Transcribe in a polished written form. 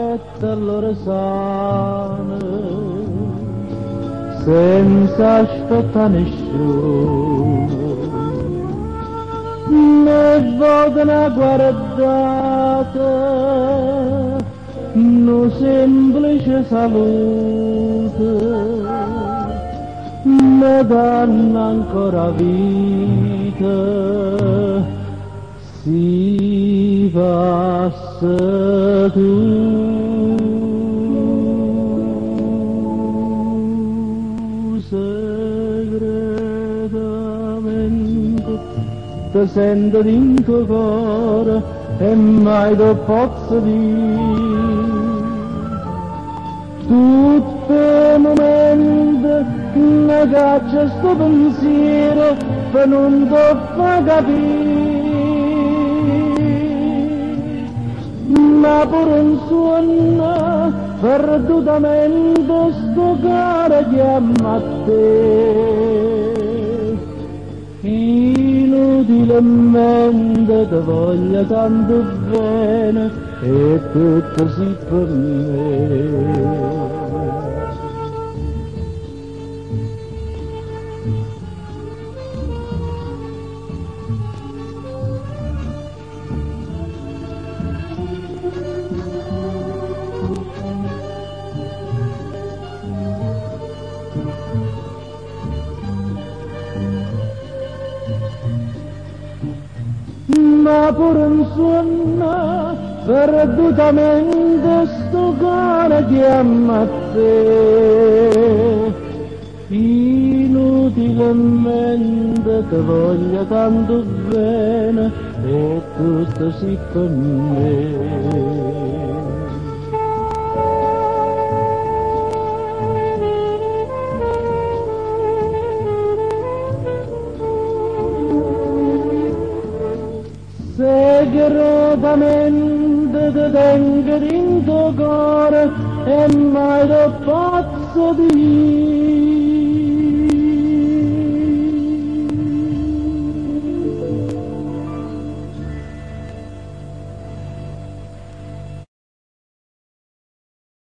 aspetta l'orsana, senza aspettare nessuno, ne voglio una guardata, un semplice saluto, mi danno ancora vita, si passa tu. Segretamente ti sento dentro cuore e mai ti posso dire tutti i momenti mi caccia sto pensiero per non ti fa capire, ma pure un suono perdutamente sto cuore chiama a te. Inutilmente ti voglio tanto bene e tutto si per me. Ma pure un suono perdutamente sto cuore chiama a te. Inutilmente ti voglio tanto bene e tutto si per me. Segretamente ti tengo dentro cuore e mai ti posso dire